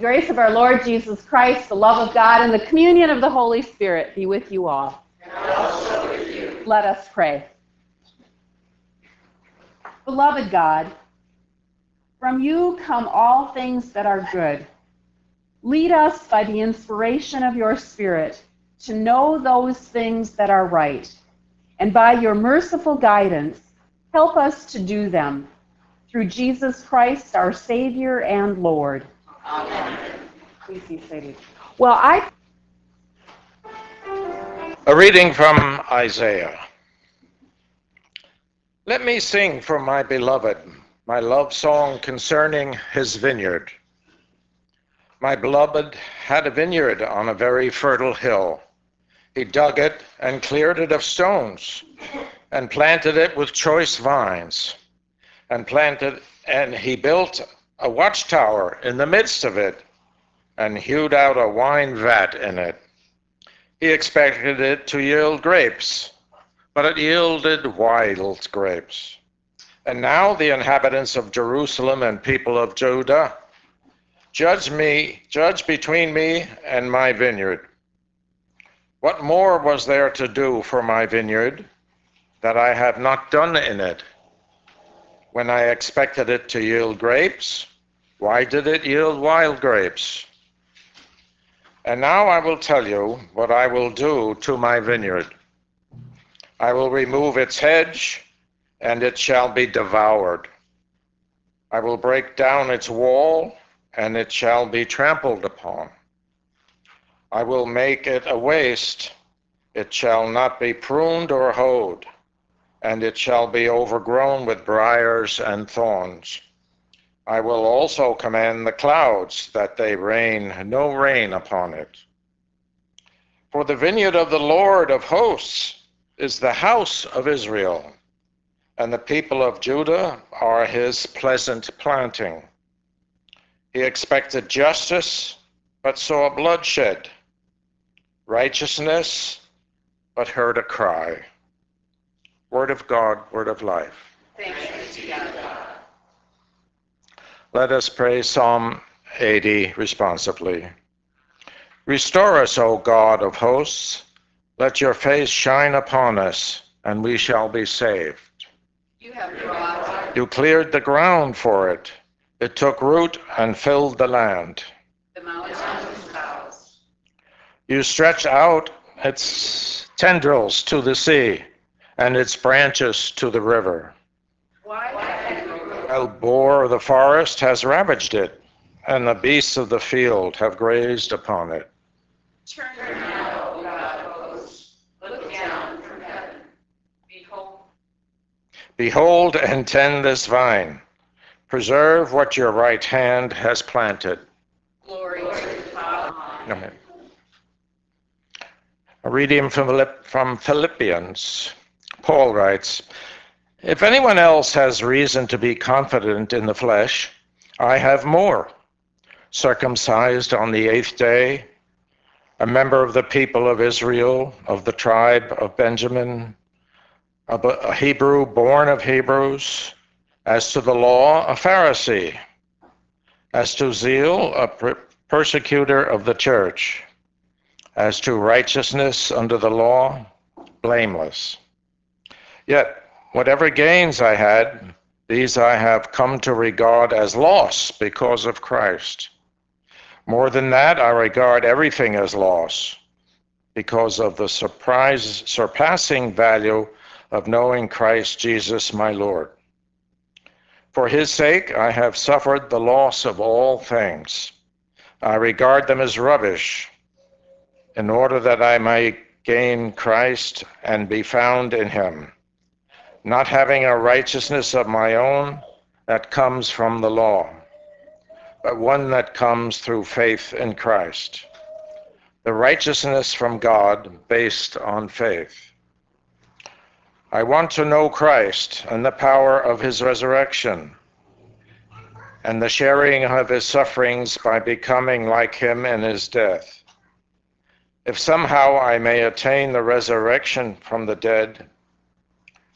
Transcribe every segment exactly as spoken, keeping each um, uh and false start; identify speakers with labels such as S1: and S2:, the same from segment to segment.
S1: The grace of our Lord Jesus Christ, the love of God, and the communion of the Holy Spirit be with you all.
S2: And also with you.
S1: Let us pray. Beloved God, from you come all things that are good. Lead us by the inspiration of your Spirit to know those things that are right, and by your merciful guidance, help us to do them. Through Jesus Christ, our Savior and Lord.
S2: Amen.
S1: Please be seated. Well, I...
S3: A reading from Isaiah. Let me sing for my beloved, my love song concerning his vineyard. My beloved had a vineyard on a very fertile hill. He dug it and cleared it of stones, and planted it with choice vines, and planted, and he built a watchtower in the midst of it, and hewed out a wine vat in it. He expected it to yield grapes, but it yielded wild grapes. And now the inhabitants of Jerusalem and people of Judah, judge me, judge between me and my vineyard. What more was there to do for my vineyard that I have not done in it? When I expected it to yield grapes, why did it yield wild grapes? And now I will tell you what I will do to my vineyard. I will remove its hedge, and it shall be devoured. I will break down its wall, and it shall be trampled upon. I will make it a waste. It shall not be pruned or hoed, and it shall be overgrown with briars and thorns. I will also command the clouds that they rain no rain upon it. For the vineyard of the Lord of hosts is the house of Israel, and the people of Judah are his pleasant planting. He expected justice, but saw bloodshed, righteousness, but heard a cry. Word of God, word of life.
S2: Thanks be to God.
S3: Let us pray Psalm eighty responsively. Restore us, O God of hosts. Let your face shine upon us, and we shall be saved.
S2: You have brought
S3: You cleared the ground for it. It took root and filled the land.
S2: the mountains with boughs.
S3: You stretched out its tendrils to the sea, and its branches to the river.
S2: Why have you broken
S3: Wild boar of the forest has ravaged it, and the beasts of the field have grazed upon it.
S2: Turn now, O God of hosts, look down from heaven. Behold,
S3: Behold and tend this vine. Preserve what your right hand has planted.
S2: glory to the Father.
S3: Amen. A reading from Philipp- from Philippians. Paul writes, if anyone else has reason to be confident in the flesh, I have more. Circumcised on the eighth day, a member of the people of Israel, of the tribe of Benjamin, a Hebrew born of Hebrews, as to the law, a Pharisee, as to zeal, a per- persecutor of the church, as to righteousness under the law, blameless. Yet, whatever gains I had, these I have come to regard as loss because of Christ. More than that, I regard everything as loss because of the surprise, surpassing value of knowing Christ Jesus my Lord. For his sake, I have suffered the loss of all things. I regard them as rubbish, in order that I may gain Christ and be found in him, not having a righteousness of my own that comes from the law, but one that comes through faith in Christ, the righteousness from God based on faith. I want to know Christ and the power of his resurrection, and the sharing of his sufferings by becoming like him in his death, if somehow I may attain the resurrection from the dead.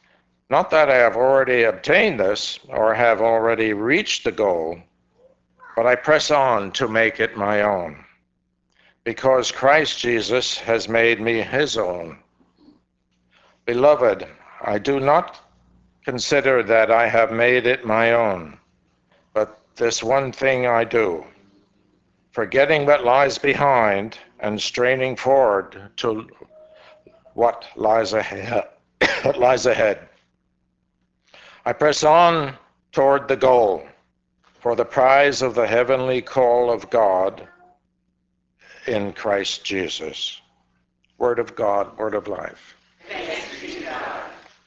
S3: Not that I have already obtained this or have already reached the goal, but I press on to make it my own, because Christ Jesus has made me his own. Beloved, I do not consider that I have made it my own, but this one thing I do, forgetting what lies behind and straining forward to what lies ahead. what lies ahead. I press on toward the goal, for the prize of the heavenly call of God in Christ Jesus. Word of God, word of life.
S2: Thanks be to God.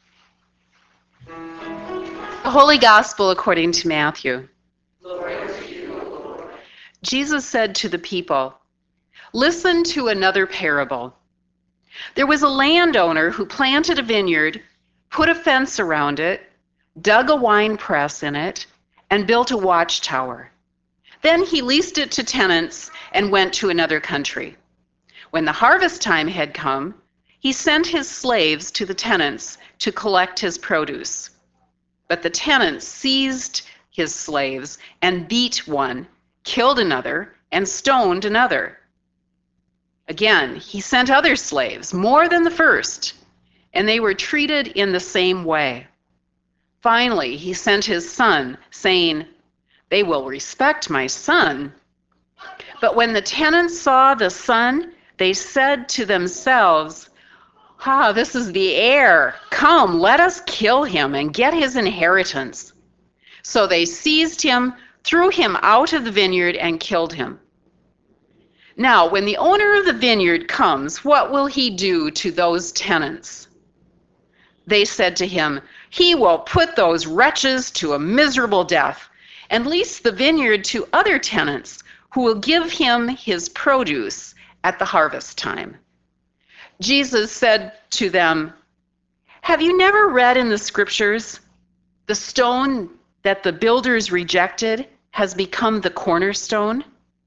S4: The Holy Gospel according to Matthew.
S2: Glory to you, O Lord.
S4: Jesus said to the people, "Listen to another parable. There was a landowner who planted a vineyard, put a fence around it, dug a wine press in it, and built a watchtower. Then he leased it to tenants and went to another country. When the harvest time had come, he sent his slaves to the tenants to collect his produce. But the tenants seized his slaves and beat one, killed another, and stoned another. Again, he sent other slaves, more than the first, and they were treated in the same way. Finally, he sent his son, saying, 'They will respect my son.' But when the tenants saw the son, they said to themselves, 'Ah, this is the heir. Come, let us kill him and get his inheritance.' So they seized him, threw him out of the vineyard, and killed him. Now, when the owner of the vineyard comes, what will he do to those tenants?" They said to him, "He will put those wretches to a miserable death and lease the vineyard to other tenants who will give him his produce at the harvest time." Jesus said to them, "Have you never read in the scriptures, 'The stone that the builders rejected has become the cornerstone'?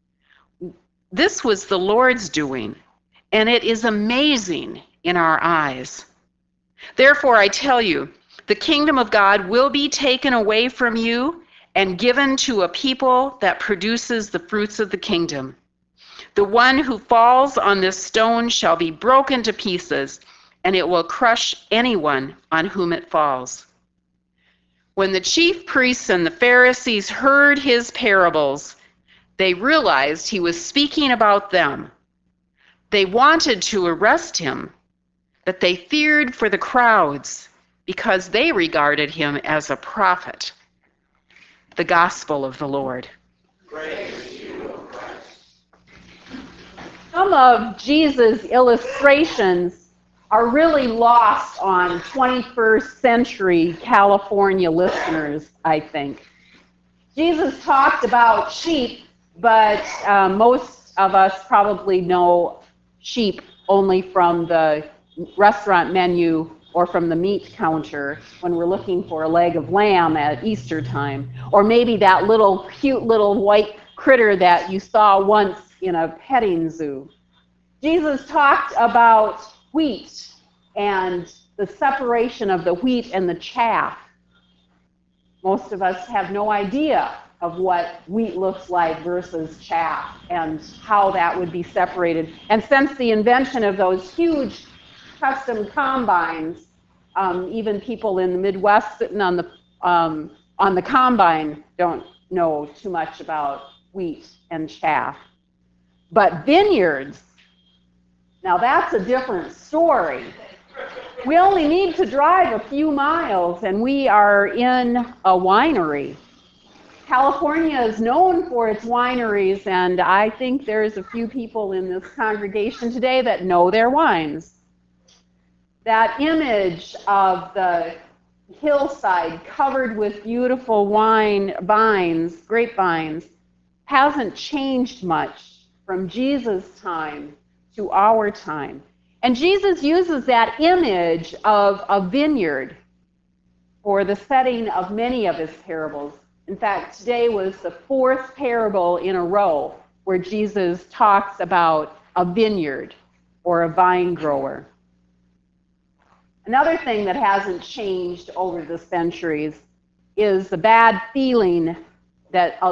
S4: This was the Lord's doing, and it is amazing in our eyes. Therefore, I tell you, the kingdom of God will be taken away from you and given to a people that produces the fruits of the kingdom. The one who falls on this stone shall be broken to pieces, and it will crush anyone on whom it falls." When the chief priests and the Pharisees heard his parables, they realized he was speaking about them. They wanted to arrest him, but they feared for the crowds because they regarded him as a prophet. The Gospel of the Lord.
S2: Praise to you, O Christ.
S1: Some of Jesus' illustrations are really lost on twenty-first century California listeners, I think. Jesus talked about sheep, but uh, most of us probably know sheep only from the restaurant menu or from the meat counter when we're looking for a leg of lamb at Easter time, or maybe that little cute little white critter that you saw once in a petting zoo. Jesus talked about wheat and the separation of the wheat and the chaff. Most of us have no idea of what wheat looks like versus chaff and how that would be separated. And since the invention of those huge custom combines, um, even people in the Midwest sitting on the um, on the combine don't know too much about wheat and chaff. But vineyards, now that's a different story. We only need to drive a few miles and we are in a winery. California is known for its wineries, and I think there's a few people in this congregation today that know their wines. That image of the hillside covered with beautiful wine vines, grapevines, hasn't changed much from Jesus' time to our time. And Jesus uses that image of a vineyard for the setting of many of his parables. In fact, today was the fourth parable in a row where Jesus talks about a vineyard or a vine grower. Another thing that hasn't changed over the centuries is the bad feeling that uh,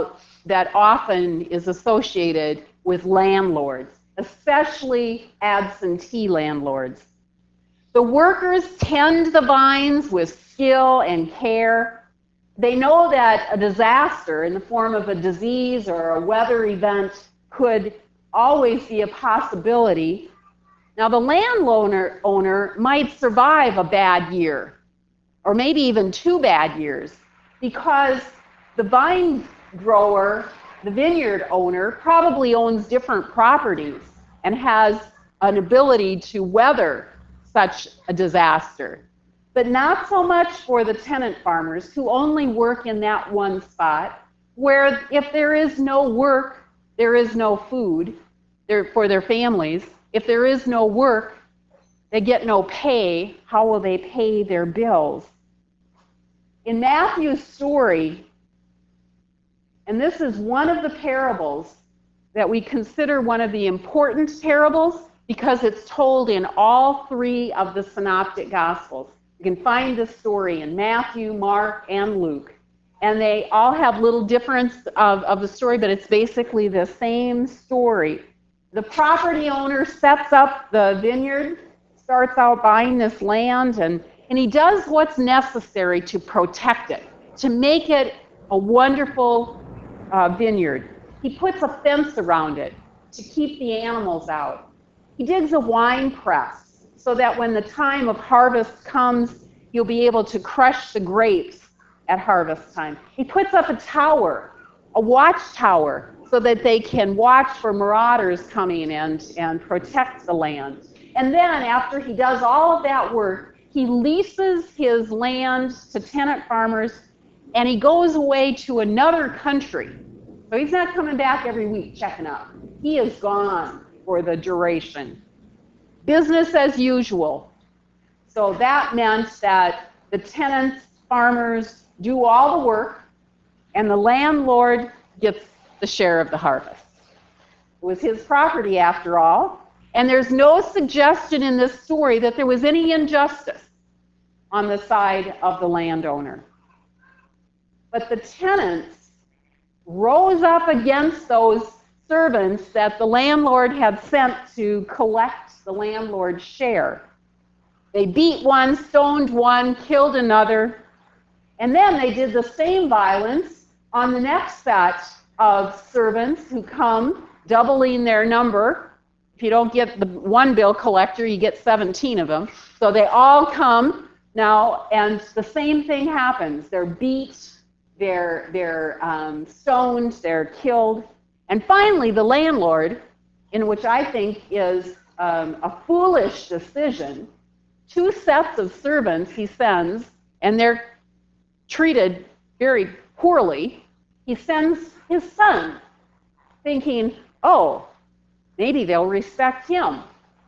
S1: that often is associated with landlords, especially absentee landlords. The workers tend the vines with skill and care. They know that a disaster in the form of a disease or a weather event could always be a possibility. Now, the landowner owner might survive a bad year, or maybe even two bad years, because the vine grower, the vineyard owner, probably owns different properties and has an ability to weather such a disaster. But not so much for the tenant farmers who only work in that one spot, where if there is no work, there is no food for their families. If there is no work, they get no pay. How will they pay their bills? In Matthew's story, and this is one of the parables that we consider one of the important parables because it's told in all three of the synoptic gospels. You can find this story in Matthew, Mark, and Luke. And they all have little difference of, of the story, but it's basically the same story. The property owner sets up the vineyard, starts out buying this land, and, and he does what's necessary to protect it, to make it a wonderful uh, vineyard. He puts a fence around it to keep the animals out. He digs a wine press so that when the time of harvest comes, you'll be able to crush the grapes at harvest time. He puts up a tower, a watchtower, so that they can watch for marauders coming in and protect the land. And then after he does all of that work, he leases his land to tenant farmers, and he goes away to another country. So he's not coming back every week checking up. He is gone for the duration. Business as usual. So that meant that the tenants, farmers, do all the work, and the landlord gets the share of the harvest. It was his property after all, and there's no suggestion in this story that there was any injustice on the side of the landowner. But the tenants rose up against those servants that the landlord had sent to collect the landlord's share. They beat one, stoned one, killed another, and then they did the same violence on the next set of servants who come, doubling their number. If you don't get the one bill collector, you get seventeen of them. So they all come now, and the same thing happens. They're beat, they're, they're um, stoned, they're killed. And finally, the landlord, in which I think is um, a foolish decision, two sets of servants he sends, and they're treated very poorly. He sends his son, thinking, oh, maybe they'll respect him.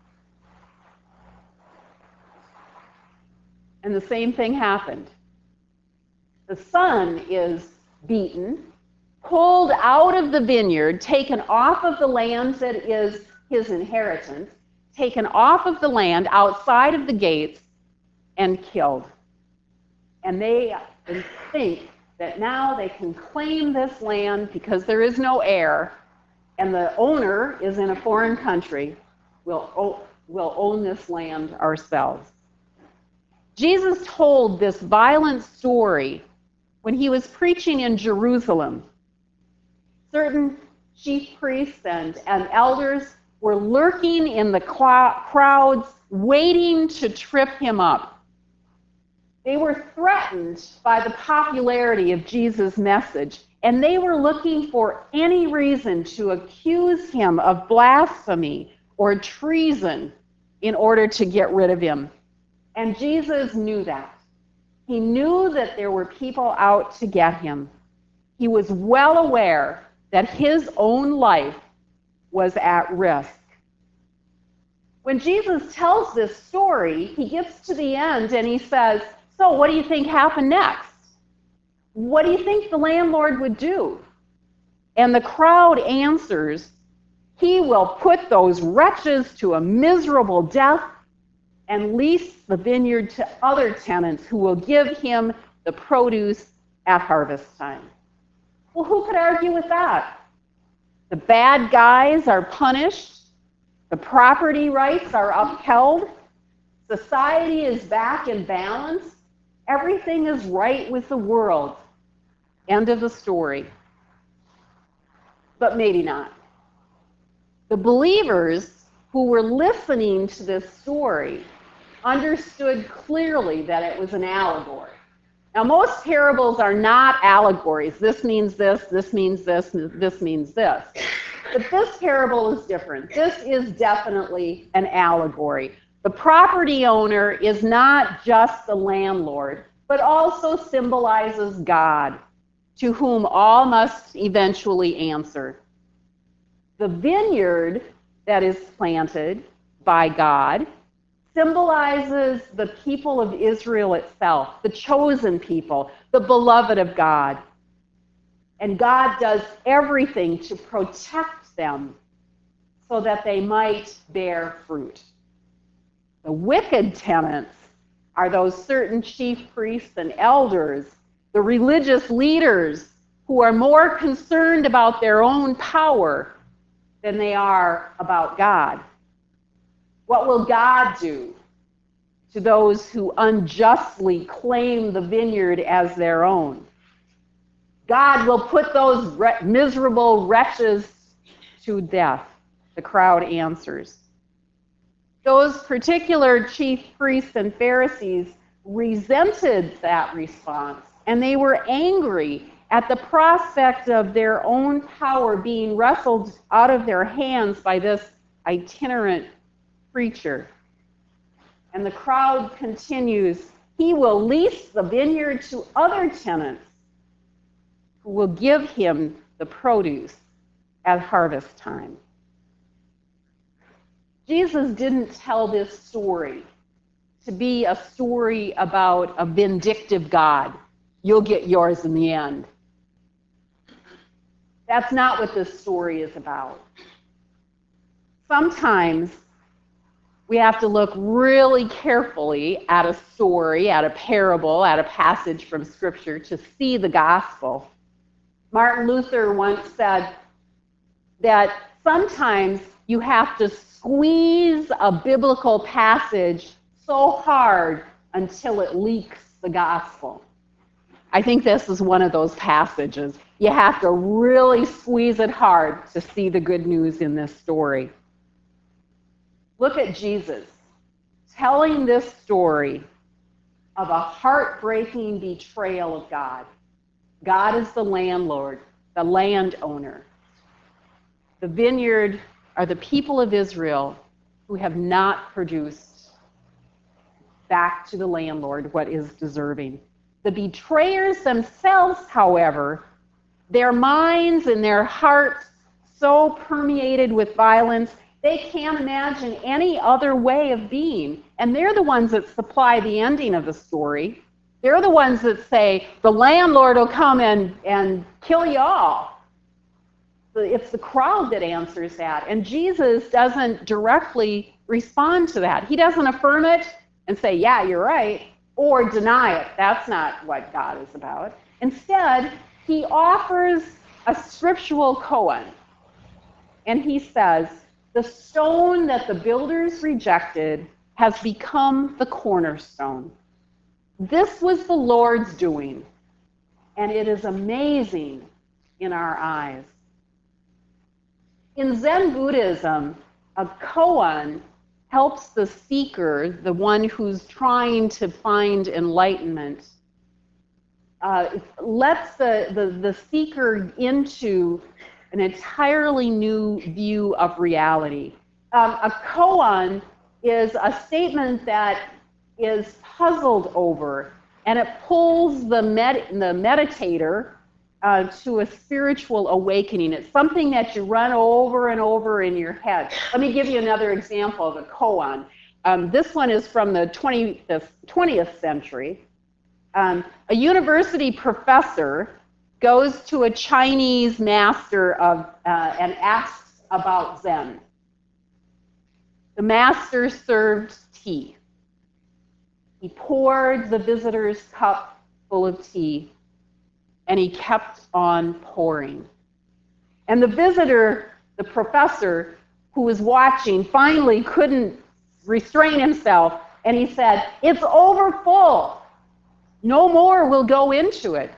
S1: And the same thing happened. The son is beaten, pulled out of the vineyard, taken off of the land that is his inheritance, taken off of the land outside of the gates, and killed. And they think that now they can claim this land because there is no heir, and the owner is in a foreign country. We'll, we'll own this land ourselves. Jesus told this violent story when he was preaching in Jerusalem. Certain chief priests and, and elders were lurking in the crowds, waiting to trip him up. They were threatened by the popularity of Jesus' message, and they were looking for any reason to accuse him of blasphemy or treason in order to get rid of him. And Jesus knew that. He knew that there were people out to get him. He was well aware that his own life was at risk. When Jesus tells this story, he gets to the end and he says, so what do you think happened next? What do you think the landlord would do? And the crowd answers, he will put those wretches to a miserable death and lease the vineyard to other tenants who will give him the produce at harvest time. Well, who could argue with that? The bad guys are punished. The property rights are upheld. Society is back in balance. Everything is right with the world. End of the story. But maybe not. The believers who were listening to this story understood clearly that it was an allegory. Now, most parables are not allegories. This means this, this means this, this means this. But this parable is different. This is definitely an allegory. The property owner is not just the landlord, but also symbolizes God, to whom all must eventually answer. The vineyard that is planted by God symbolizes the people of Israel itself, the chosen people, the beloved of God. And God does everything to protect them so that they might bear fruit. The wicked tenants are those certain chief priests and elders, the religious leaders who are more concerned about their own power than they are about God. What will God do to those who unjustly claim the vineyard as their own? God will put those re- miserable wretches to death, the crowd answers. Those particular chief priests and Pharisees resented that response, and they were angry at the prospect of their own power being wrestled out of their hands by this itinerant preacher. And the crowd continues, he will lease the vineyard to other tenants who will give him the produce at harvest time. Jesus didn't tell this story to be a story about a vindictive God. You'll get yours in the end. That's not what this story is about. Sometimes we have to look really carefully at a story, at a parable, at a passage from Scripture to see the gospel. Martin Luther once said that sometimes you have to squeeze a biblical passage so hard until it leaks the gospel. I think this is one of those passages. You have to really squeeze it hard to see the good news in this story. Look at Jesus telling this story of a heartbreaking betrayal of God. God is the landlord, the landowner. The vineyard are the people of Israel who have not produced back to the landlord what is deserving. The betrayers themselves, however, their minds and their hearts so permeated with violence, they can't imagine any other way of being. And they're the ones that supply the ending of the story. They're the ones that say, the landlord will come and, and kill you all. It's the crowd that answers that. And Jesus doesn't directly respond to that. He doesn't affirm it and say, yeah, you're right, or deny it. That's not what God is about. Instead, he offers a scriptural koan. And he says, the stone that the builders rejected has become the cornerstone. This was the Lord's doing, and it is amazing in our eyes. In Zen Buddhism, a koan helps the seeker, the one who's trying to find enlightenment, uh, it lets the, the, the seeker into an entirely new view of reality. Um, a koan is a statement that is puzzled over, and it pulls the, med- the meditator uh, to a spiritual awakening. It's something that you run over and over in your head. Let me give you another example of a koan. Um, this one is from the twentieth century. Um, a university professor goes to a Chinese master of, uh, and asks about Zen. The master served tea. He poured the visitor's cup full of tea. and he kept on pouring. And the visitor, the professor who was watching, finally couldn't restrain himself, and he said, "It's over full. No more will go into it."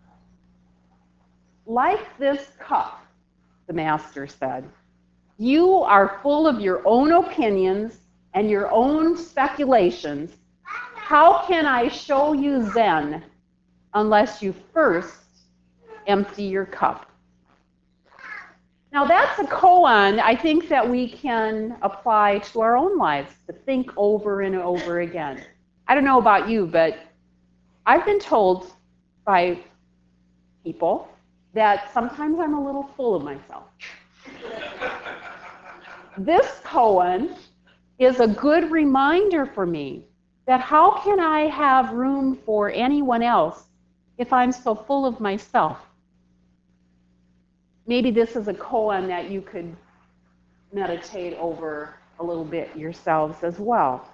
S1: "Like this cup," the master said, "you are full of your own opinions and your own speculations. How can I show you Zen unless you first empty your cup?" Now that's a koan I think that we can apply to our own lives, to think over and over again. I don't know about you, but I've been told by people that sometimes I'm a little full of myself. This koan is a good reminder for me that how can I have room for anyone else if I'm so full of myself? Maybe this is a koan that you could meditate over a little bit yourselves as well.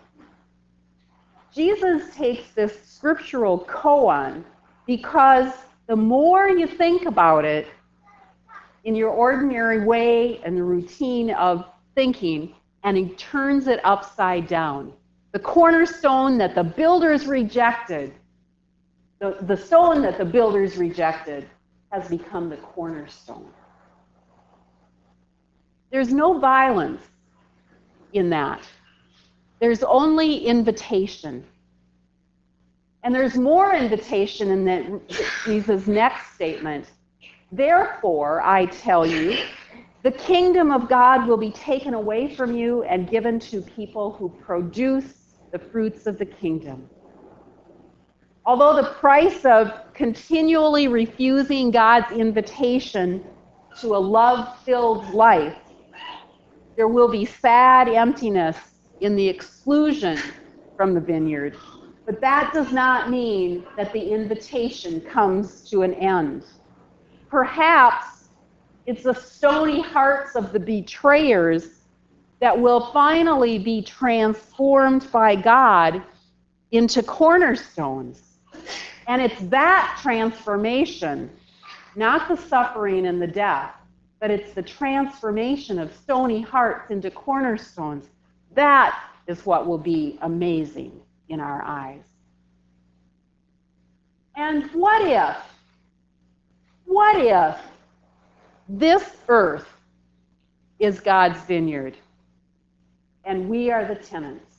S1: Jesus takes this scriptural koan because the more you think about it in your ordinary way and the routine of thinking, and he turns it upside down. The cornerstone that the builders rejected, the, the stone that the builders rejected, has become the cornerstone. There's no violence in that. There's only invitation. And there's more invitation in that Jesus' next statement. "Therefore, I tell you, the kingdom of God will be taken away from you and given to people who produce the fruits of the kingdom." Although the price of continually refusing God's invitation to a love-filled life, there will be sad emptiness in the exclusion from the vineyard. But that does not mean that the invitation comes to an end. Perhaps it's the stony hearts of the betrayers that will finally be transformed by God into cornerstones. And it's that transformation, not the suffering and the death, but it's the transformation of stony hearts into cornerstones. That is what will be amazing in our eyes. And what if, what if this earth is God's vineyard and we are the tenants?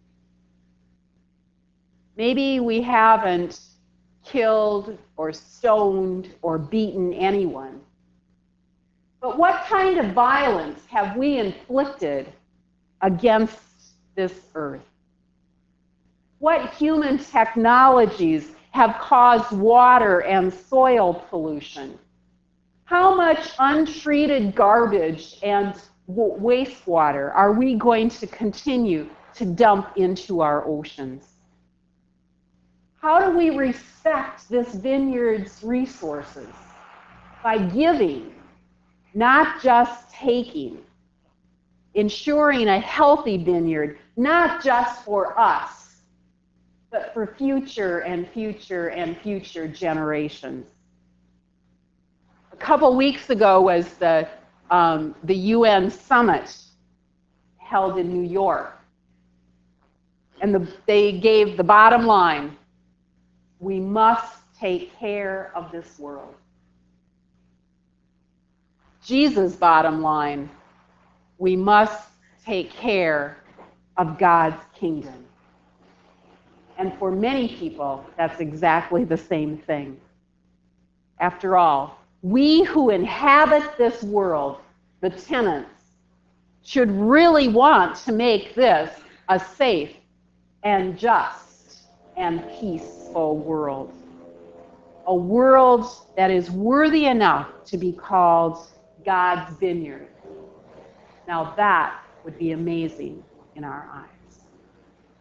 S1: Maybe we haven't killed or stoned or beaten anyone. But what kind of violence have we inflicted against this earth? What human technologies have caused water and soil pollution? How much untreated garbage and wastewater are we going to continue to dump into our oceans? How do we respect this vineyard's resources? By giving, not just taking. Ensuring a healthy vineyard, not just for us, but for future and future and future generations. A couple weeks ago was the, um, the U N summit held in New York. And the, they gave the bottom line: we must take care of this world. Jesus' bottom line: we must take care of God's kingdom. And for many people, that's exactly the same thing. After all, we who inhabit this world, the tenants, should really want to make this a safe and just and peaceful world. A world that is worthy enough to be called God's vineyard. Now that would be amazing in our eyes.